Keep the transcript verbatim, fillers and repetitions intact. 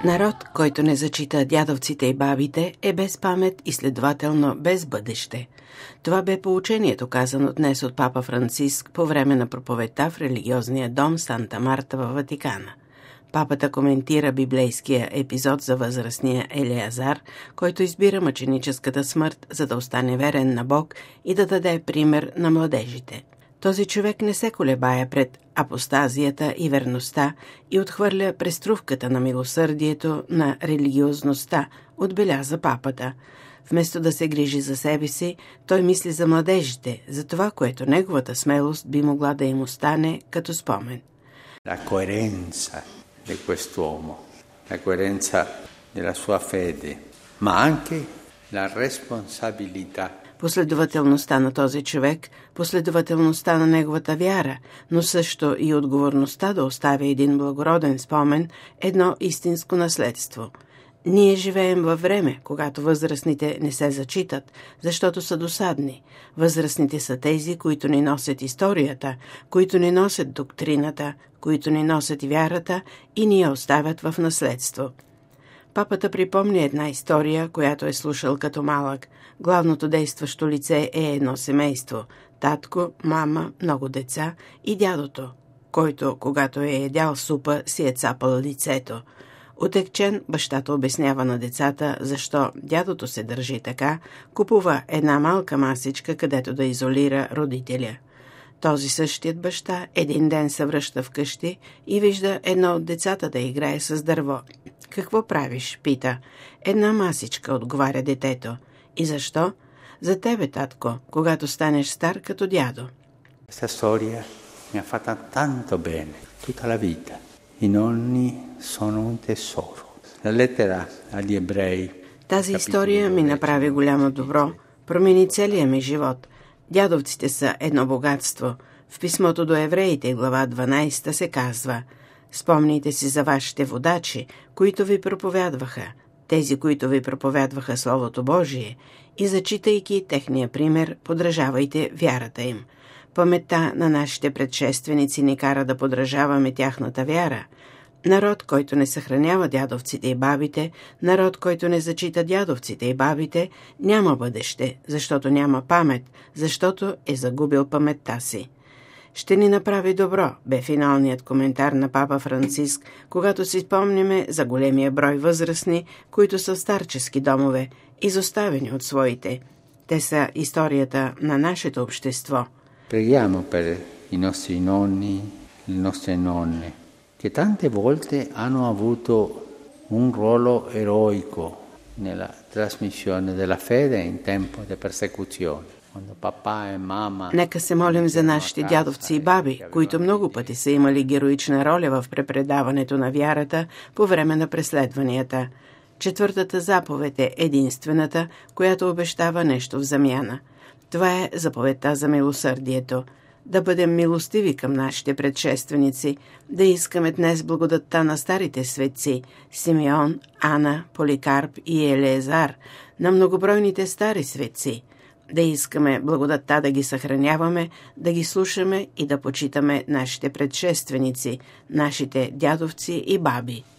Народ, който не зачита дядовците и бабите, е без памет и следователно без бъдеще. Това бе поучението, казано днес от папа Франциск по време на проповедта в религиозния дом Санта Марта във Ватикана. Папата коментира библейския епизод за възрастния Елеазар, който избира мъченическата смърт, за да остане верен на Бог и да даде пример на младежите. Този човек не се колебае пред апостазията и верността и отхвърля преструвката на милосърдието, на религиозността, отбеляза папата. Вместо да се грижи за себе си, той мисли за младежите, за това, което неговата смелост би могла да им остане като спомен. La coerenza di quest'uomo, la coerenza della sua fede, ma anche la responsabilità. Последователността на този човек, последователността на неговата вяра, но също и отговорността да остави един благороден спомен, едно истинско наследство. Ние живеем във време, когато възрастните не се зачитат, защото са досадни. Възрастните са тези, които ни носят историята, които ни носят доктрината, които ни носят вярата и ни я оставят в наследство. Папата припомни една история, която е слушал като малък. Главното действащо лице е едно семейство – татко, мама, много деца и дядото, който, когато е едял супа, си е цапал лицето. Отекчен, бащата обяснява на децата, защо дядото се държи така, купува една малка масичка, където да изолира родителя. Този същият баща един ден се връща вкъщи и вижда едно от децата да играе с дърво. «Какво правиш?» пита. «Една масичка», отговаря детето. «И защо?» «За тебе, татко, когато станеш стар като дядо». Questa storia mi ha fatta tanto bene tutta la vita. I nonni sono un tesoro. La lettera agli ebrei. Тази история ми направи голямо добро, промени целия ми живот. Дядовците са едно богатство. В писмото до евреите, глава дванадесета, се казва: «Спомните си за вашите водачи, които ви проповядваха, тези, които ви проповядваха Словото Божие, и зачитайки техния пример, подражавайте вярата им». Паметта на нашите предшественици ни кара да подражаваме тяхната вяра. Народ, който не съхранява дядовците и бабите, народ, който не зачита дядовците и бабите, няма бъдеще, защото няма памет, защото е загубил паметта си. Ще ни направи добро, бе финалният коментар на папа Франциск, когато си спомниме за големия брой възрастни, които са в старчески домове, изоставени от своите. Те са историята на нашето общество. Preghiamo per i nostri nonni, le nostre nonne, che tante volte hanno avuto un ruolo eroico nella trasmissione della fede in tempo di persecuzione. Quando papà e mamma... Нека се молим за нашите дядовци и баби, които много пъти са имали героична роля в препредаването на вярата по време на преследванията. Четвъртата заповед е единствената, която обещава нещо в замяна. Това е заповедта за милосърдието. Да бъдем милостиви към нашите предшественици, да искаме днес благодатта на старите светци – Симеон, Ана, Поликарп и Елеазар, на многобройните стари светци. Да искаме благодатта да ги съхраняваме, да ги слушаме и да почитаме нашите предшественици, нашите дядовци и баби.